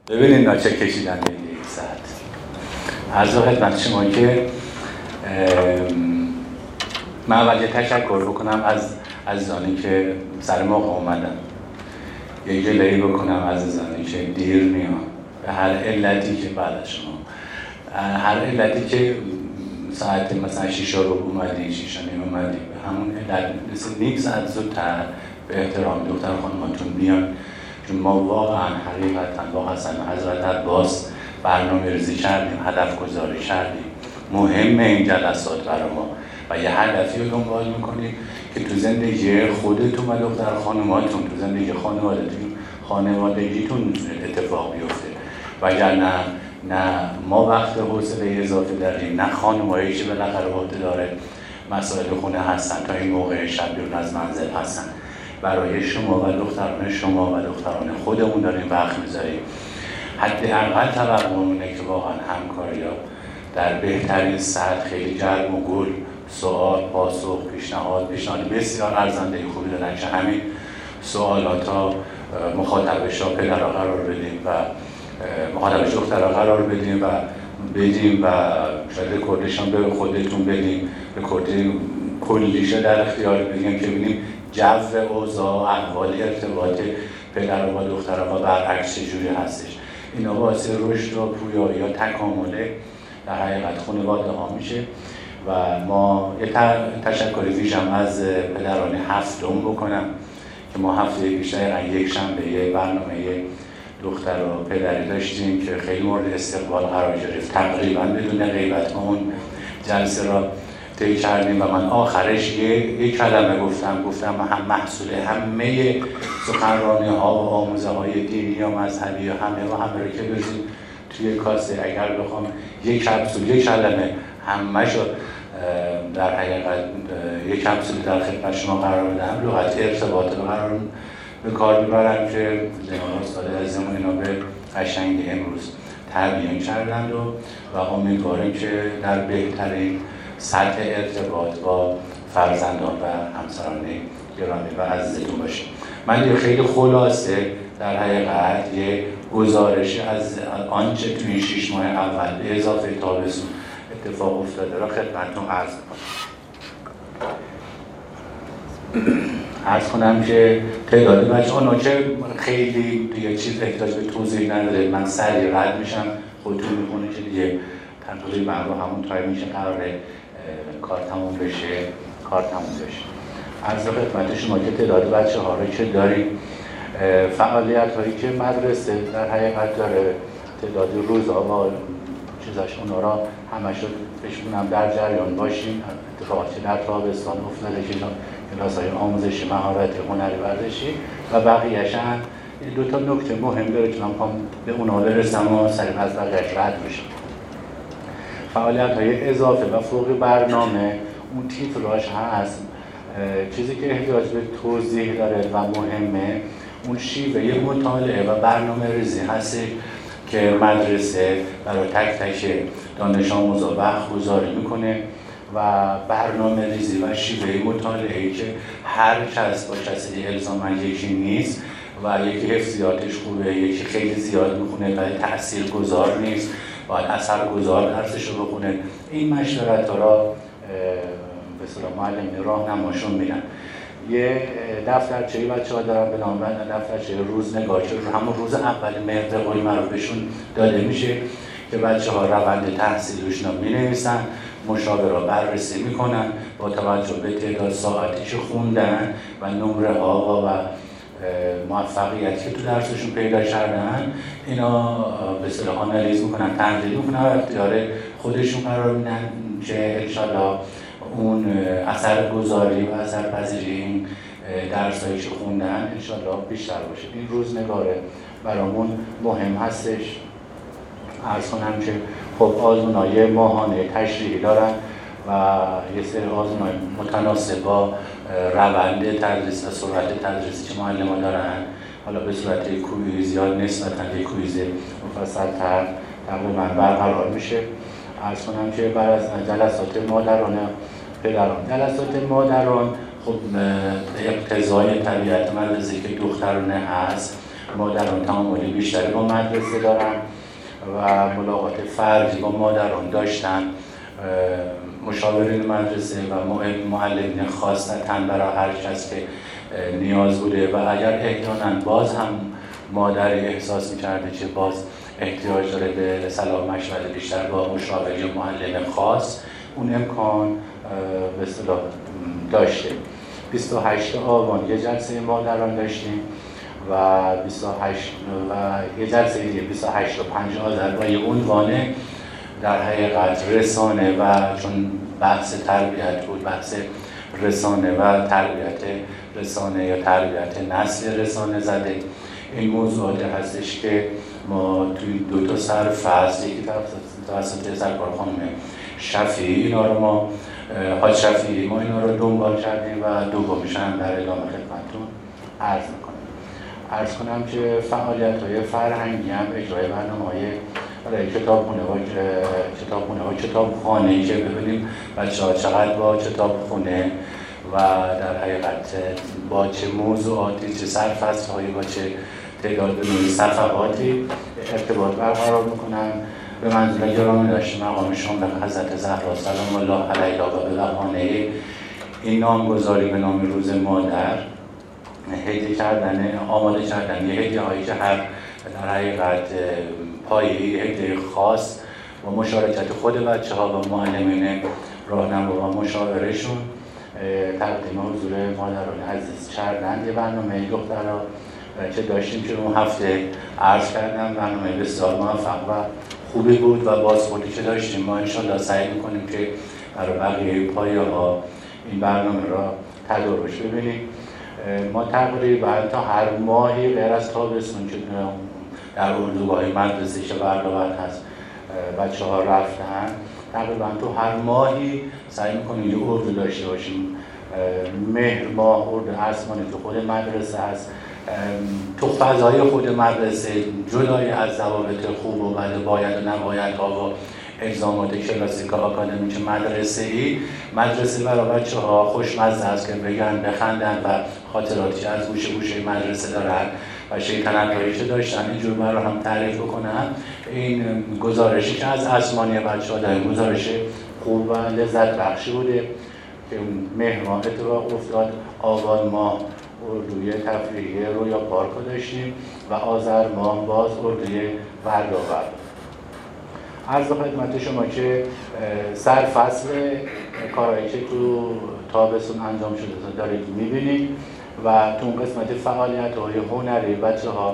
ببینید ناچه کشیدن به یک ساعت. عرض خدمت شما که من اول یه تشکر بکنم از عزیزانی که سر موقع اومدن، یه گله‌ای بکنم از عزیزانی که دیر میان به هر علتی که بعد از شما، هر علتی که ساعت مثلا 6 رو اومدی 6 اومدی به همون علت نیم ساعت زودتر به احترام دختر خانماتون بیان، چون ما واقعا حقیقتا با حسن حضرت عباس برنامه ریزی کردیم، هدف گذاری کردیم. مهمه این جلسات برای ما و یه هدفی رو دنبال میکنیم که تو زندگی خودتون و دختر خانماتون، تو زندگی خانوادگیتون اتفاق بیفته. وگرنه نه ما وقت حوصله اضافه داریم، نه خانمایی که بالاخره عهده داره مسائل خونه هستن تا این موقع شب بیرون از منزل هستن. برای شما و دختران شما و دختران خودمون داریم وقت میذاریم. حداقل توقعمونه که واقعا همکاری‌ها در بهترین سطح خیلی گرم و گل، سوال، پاسخ، پیشنهاد بسیار ارزنده خوبی دادن که همین سوالات‌ها مخاطبش ها پدرها قرار بدیم و مخاطبش دخترها قرار بدیم و شاید رکوردشان به خودتون بدیم، رکورد کلیشه در اختیار بگیم که ببینیم جو اوضاع احوال ارتباط پدر و دخترها و برعکس چجوری هستش. اینا باعث رشد و پویایی یا تکامل در حقیقت خانواده ها میشه و ما یه تشکر ویژم از پدران هفتم بکنم که ما هفته بیشتر یک شنبه یه برنامه دختر و پدری داشتیم که خیلی مورد استقبال قرار گرفت. تقریبا بدون غیبت ما اون جلسه را طی کردیم و من آخرش یک کلمه گفتم هم محصول همه سخنرانی ها و آموزه های دینی یا مذهبی یا همه رو که بزنیم توی کاسه، اگر بخوام یک کپسول یک کلمه همه شو در حقیقت یک کپسول در خدمت شما قرار بدم، لغت ارتباط رو قرار به کار میبرم که جناب استاد عزیزمون اینا به قشنگی امروز تبیین کردند و امیدواریم که در بهترین سطح ارتباط با فرزندان و همسران گرامی و عزیزتون باشیم. من خیلی خلاصه در حقیقت یه گزارش از آنچه توی این 6 ماه اول به اضافه تابستون اتفاق افتاده را خدمتتون عرض کنم که تعداد بچه‌ها که خیلی دیگه چیز احتیاج به توضیح نداره، من سریع رد میشم، خودتون میخونه که دیگه تقریبا رو همون تایم میشه قراره کار تموم بشه. عرض خدمت شما که تعداد بچه‌ها رو که داریم، فعالیت هایی که مدرسه در حقیقت داره، تعداد روزها و چیزاش اونا را همش رو بشونم در جریان باشیم. اتفاقاتی در تابستان افتاده که کلاس‌های آموزشی مهارت هنری ورزشی و بقیه‌اش هم 2 تا نکته مهم داره که من می‌خوام به اونها برسم و سریع از بقیه‌اش رد بشم. فعالیت‌های اضافه و فوق برنامه اون تیتراژ هست. چیزی که احتیاج به توضیح داره و مهمه اون شیوه مطالعه و برنامه ریزی هست که مدرسه برای تک تک دانش آموزا وقت گذاری میکنه و برنامه ریزی و شیوه مطالعه‌ای که هر کس با کسی الزاما یکی نیست و یکی حفظیاتش خوبه، یکی خیلی زیاد میخونه ولی تاثیرگذار نیست، باید اثرگذار درسش رو بخونه. این مشورت‌ها را به اصطلاح معلم راهنماشون میدن. یه دفترچه بچه‌ها دارن به نام دفترچه روزنگار که همون روز اول مهر قول معروف بهشون داده میشه که بچه‌ها روند تحصیلشون رو می‌نویسن، مشاور را بررسی میکنن با توجه به تعداد ساعتی که خوندن و نمره ها و موفقیتی که تو درسشون پیدا کردن، اینا به اصطلاح آنالیز میکنن، تحلیل میکنن و اختیار خودشون قرار میدن که انشالله اون اثرگذاری و اثرپذیری این درسایی که خوندن انشالله بیشتر باشه. این روزنگاره برامون مهم هستش. عرض کنم که خب آزمون‌های ماهانه تشریحی دارن و یه سری آزمون‌های متناسب با روند تدریس و سرعت تدریسی که معلم‌ها دارن، حالا به صورت کویز یا نسبتاً یک کویز مفصل‌تر تقریباً برقرار میشه. عرض کنم که بعد از جلسات مادران پدران، جلسات مادران خب اقتضای طبیعت مدرسه که دخترانه هست مادران تعاملی بیشتری با مدرسه دارن و ملاقات فردی با مادران داشتن. مشاورین مدرسه و معلمین خاص تن برای هر کس که نیاز بوده و اگر احیانا باز هم مادری احساس می‌کرده که باز احتیاج داره به صلاح مشورت بیشتر با مشاور یا معلم خاص، اون امکان به اصطلاح داشته. 28 آبان یه جلسه مادران داشتیم و 28 و یه جلسه دیگه 28 و 5 آذر با یه عنوان در حقیقت رسانه و چون بحث تربیت بود، بحث رسانه و تربیت رسانه یا تربیت نسل رسانه زده. این موضوعاتی هستش که ما توی 2 سرفصل، یکی توسط سرکار خانم شفیعی اینا رو ما حاج شفیعی ما اینا رو دنبال کردیم و دومیش هم در ادامه خدمتتون عرض میکنم. عرض کنم که فعالیت‌های فرهنگی هم اجرای برنامه‌های کتابخونه و کتابخانه‌ای که ببینیم بچه‌ها چقدر با کتابخونه و در حقیقت با چه موضوعاتی، چه سرفصل‌هایی، با چه تعداد صفحاتی ارتباط برقرار میکنن. به منزل گرامی داشته مقام شامل حضرت زهرا سلام الله علیها و به بهانه این نامگذاری به نام روز مادر هدیه کردن، آماده کردن یه هدیه هایی که هر در حقیقت پایه‌ای هدیه خاص و مشارکت خود بچه ها و معلمین راهنما و مشاورشون تقدیم حضور مادران عزیز کردن. یه برنامه دخترها که داشتیم که اون هفته عرض کردم، برنامه بسیار موفق و خوبی بود و بازخوردی که داشتیم. ما انشالله سعی میکنیم که برای بقیه پایه ها این برنامه را تدارک ببینیم. ما تقریبا تا هر ماهی غیر از تابستون که در اردوگاه مدرسه که برنامه هست بچه ها رفتن، تقریبا تو هر ماهی سعی میکنیم یه اردو داشته باشیم. مهر ماه اردو اسمانی تو خود مدرسه هست، تو فضای خود مدرسه جدای از ضوابط خوب و بد، باید و نباید ها و الزامات کلاسیک آکادمیک مدرسه برای بچه ها خوشمزه است که بگن بخندن و خاطراتی از گوشه مدرسه دارن و شیطنت هایی که داشتن اینجور برای هم تعریف بکنن. این گزارشی که از اسمانی بچه ها داریم گزارش خوب و لذت بخشی بوده که مهر ماه اتفاق افتاد، آبان ماه اردوی تفریحی رویا پارک رو داشتیم و آذر ماه باز اردوی ورداور. عرض خدمت شما که سرفصل کارهایی که تو تابستون انجام شده دارید میبینید و تو اون قسمت فعالیت‌های هنری بچه‌ها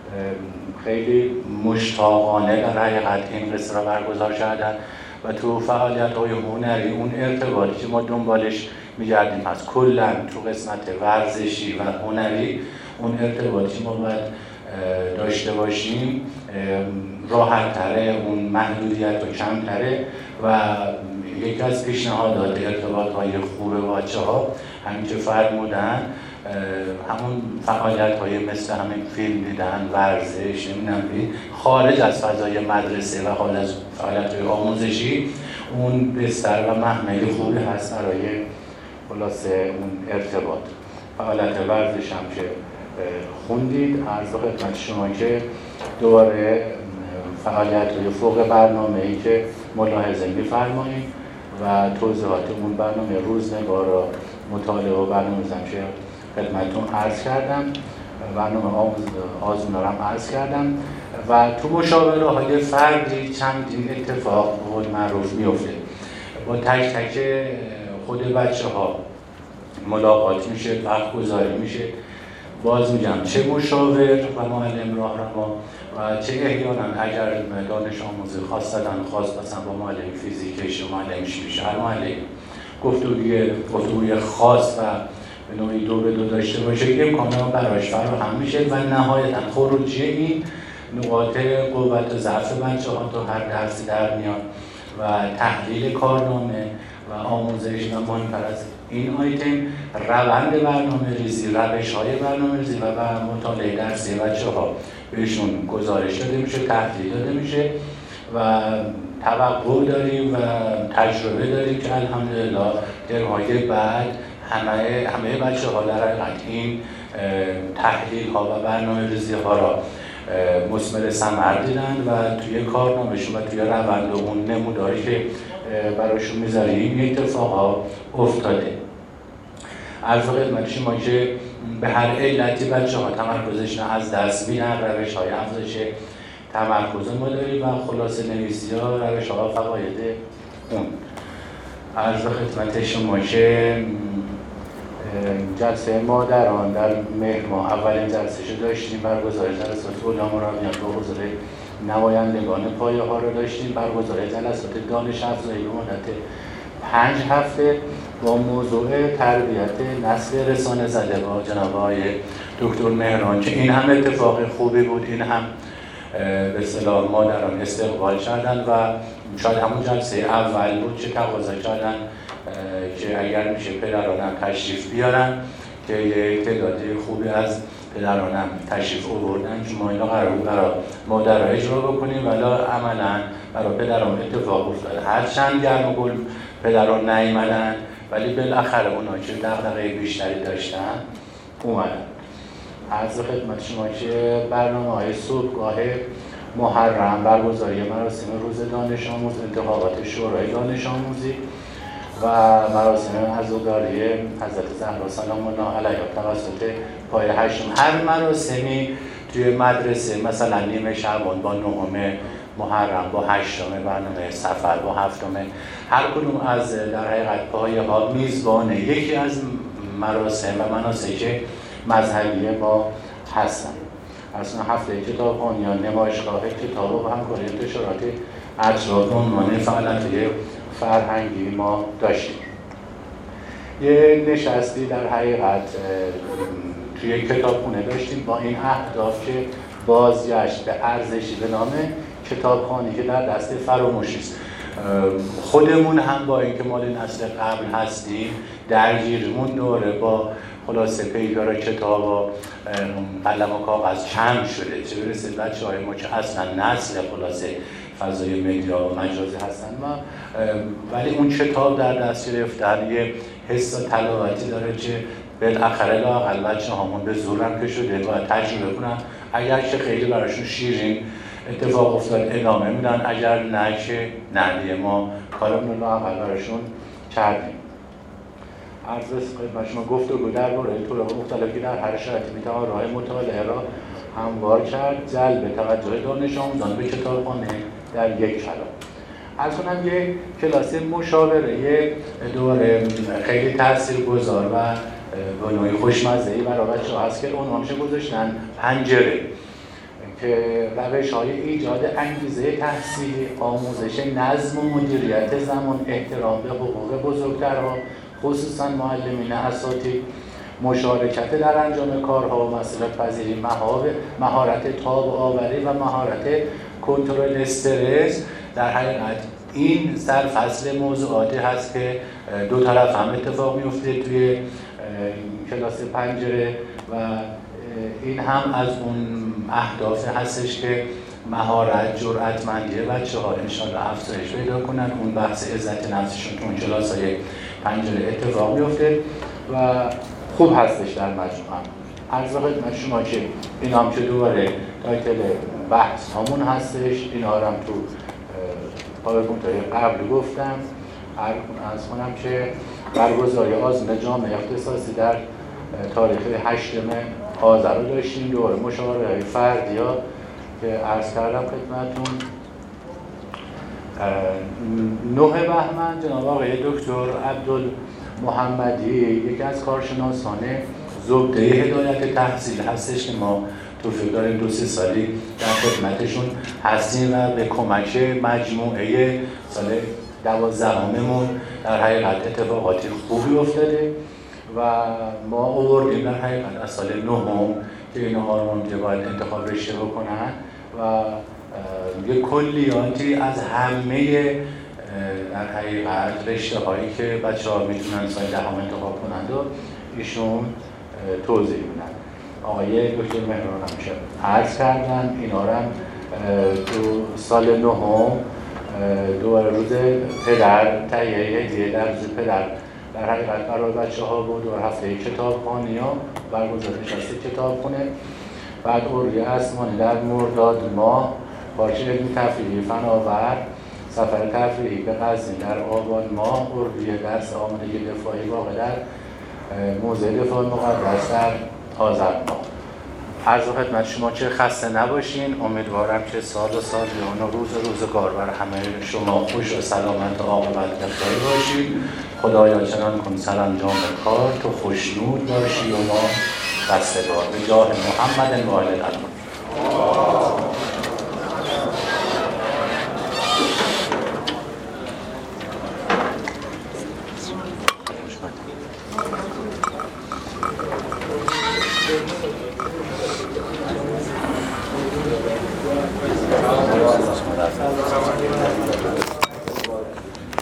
خیلی مشتاقانه در حقیقت این قصه را برگزار کردن و تو فعالیت‌های هنری اون ارتباطی که ما دنبالش می‌گردیم هست. کلاً تو قسمت ورزشی و هنری اون ارتباطی ما باید داشته باشیم راحت‌تره، اون محدودیت رو کمتره و یکی از پیشنهادات ارتباط‌های خوب بچه‌ها همین که فرمودن همون فعالیت‌های مثل همین فیلم دیدن، ورزش، نمیدونم خارج از فضای مدرسه و خارج از فعالیت‌های آموزشی اون بستر و محمل خوبی هست برای خلاصه اون ارتباط. فعالیت ورزش هم که خوندید، عرض خدمت شما که دوباره فعالیت‌های فوق برنامه‌ای که ملاحظه می‌فرمایید و توضیحات اون برنامه روزنگار را مطالعه و برنامه‌ریزی که خدمتتون عرض کردم، برنامه آزمون را هم عرض کردم و تو مشاوره‌های فردی چندین اتفاق بود معروف میفته. با تک تک خود بچه‌ها ملاقات میشه، وقت گذاری میشه. باز میگم چه مشاور و معلم راهنما و چه احیانا اگر دانش آموزی خاص مثلا با معلم فیزیکش و معلم شیمیش هر معلم گفتگوی خاص و به نوعی 2 به 2 داشته باشه که امکانات براش فراهم میشه و نهایتا خروجی این نقاط قوت و ضعف بچه‌ها تو هر درسی در میاد و تحلیل کارنامه و آموزش و مهمتر از این آیتم روند برنامه‌ریزی، روش‌های برنامه‌ریزی و مطالعه درسی بچه‌ها بهشون گزارش داده میشه، تحلیل داده میشه و توقع داریم و تجربه داریم که الحمدلله ترم‌های بعد همه بچه‌ها در حقیقت این تحلیل ها و برنامه ریزی ها را مثمر ثمر دیدن و توی کارنامه‌شون و توی روند اون نموداری که براشون میذاریم این اتفاقا افتاده. عرض خدمت شما که به هر علتی بچه‌ها تمرکزشون از دست میرن، روش‌های افزایش تمرکز ما داریم و خلاصه نویسی‌ها، روش‌ها و فواید اون. عرض خدمت شما که جلسه مادران در مهر ماه اولین جلسه‌شو داشتیم، برگزاری جلسات علماء با حضور نمایندگان پایه ها رو داشتیم، برگزاری جلسات دانش افزایی به مدت 5 هفته با موضوع تربیت نسل رسانه زده با جناب آقای دکتر مهران که این هم اتفاق خوبی بود، این هم به اصطلاح مادران استقبال کردن و شاید همون جلسه اول بود که تقاضا کردن که اگر میشه پدرانم تشریف بیارن که یک تعدادی خوبی از پدرانم تشریف آوردن که ما اینا قرار بود برای مادرها اجرا بکنیم ولی عملا برای پدران اتفاق افتاد. هرچند گرم و گل پدران نیامدن ولی بالاخره اونا که دغدغه بیشتری داشتن اومدن. عرض خدمت شما که برنامه‌های صبحگاه محرم، برگزاری مراسم روز دانش آموز، انتخابات شورای دانش آموزی و مراسم عزاداری حضرت زهرا سلام الله علیها توسط پایه هشتم. هر مراسمی توی مدرسه مثلا نیمه شعبان با 9 محرم، با 8 برنامه سفر، با 7 هر کدوم از در حقیقت پایه ها میزبان یکی از مراسم و مناسک مذهبی ما هستن. اصلا هفته کتابخوانی، نمایشگاه کتاب و همکاری انتشارات اطراف عنوان فعالیت‌های فرهنگی ما داشتیم. یه نشستی در حقیقت توی کتابخونه داشتیم با این اهداف که بازگشت به ارزشی به نام کتابخوانی که در دست فراموشی است. خودمون هم با اینکه مال نسل قبل هستیم درگیرمون دوره با خلاصه پیدار کتاب و قلم و کاغذ کم شده، چه برسه بچه‌های ما که اصلا نسل خلاصه فضای مدیا و مجازی هستن ولی اون کتاب در دست گرفتن یه حس و تلاوتی داره که بالاخره لااقل بچه‌هامون به زورم که شده و تجربه کنن، اگر که خیلی براشون شیرین اتفاق افتاد ادامه میدن، اگر نه که نه ما کارمون رو لااقل براشون کردیم. عرض خدمت شما گفتگو درباره طرق مختلفی در هر شرایطی میتوان راه مطالعه را هموار کرد، جلب توجه دانش آموزان به کتابخانه در یک کلام. عرض کنم یک کلاس مشاوره یه دوره خیلی تاثیرگذار و به نوعی خوشمزه‌ای برای بچه‌ها هست که عنوانش گذاشتن پنجره، که روش‌های ایجاد انگیزه تحصیلی، آموزش نظم و مدیریت زمان، احترام به حقوق بزرگترها خصوصا معلمین اساتید، مشارکت در انجام کارها و مسئولیت پذیری، مهارت تاب آوری و مهارت کنترل استرس. در حقیقت این سرفصل موضوعاتی هست که دو طرف هم اتفاق میفته توی کلاس پنجره و این هم از اون اهداف هستش که مهارت، جرأتمندی بچه‌ها انشاءالله افزایش پیدا کنن، اون بحث عزت نفسشون تو اون کلاس‌های پنجره اتفاق میفته و خوب هستش در مجموعه. عرض خدمت شما که این هم که دوباره تایتل بحث همون هستش، این هم تو پاورپوینت‌های قبل گفتم. عرض کنم که برگزاری آزمون جامعه اختصاصی در تاریخ 8 آذر رو داشتیم، دوباره مشاوره‌های فردی‌ها که عرض کردم خدمتتون. 9 بهمن جناب آقای دکتر عبدالمحمدی یکی از کارشناسان زبده هدایت تحصیل هستش که ما توفیق داریم 2-3 سالی در خدمتشون هستیم و به کمک مجموعه سال 12مون در حقیقت اتفاقاتی خوبی افتاده و ما آوردیم در حقیقت از سال 9 که اینها رو باید انتخاب رشته بکنن و یه کلیاتی از همه در حقیقت رشته هایی که بچه‌ها میتونن سال 10 انتخاب کنند و ایشون توضیح میدن. آقای دکتر مهران هم که عرض کردن اینا رو هم تو سال 9 دوباره روز پدر تهیه هدیه در روز پدر در حقیقت برای بچه‌ها بود و هفته کتابخوانی‌ها برگزار نشست کتابخونه. بعد اردوی اسمانی در مرداد ماه پارچه علمی تفریحی فناور، سفر تفریحی به قزوین در آبان ماه، اردوی درس آمادگی دفاعی واقع در موزه دفاع مقدس در آذر ماه. عرض خدمت شما که خسته نباشین. امیدوارم که سال و سالیان و روزگار بر همه شما خوش و سلامت و عاقبت بخیر باشید. خدایا چنان کن سرانجام کار تو خوشنود باشی و ما رستگار. به جاه محمد وائل الامام.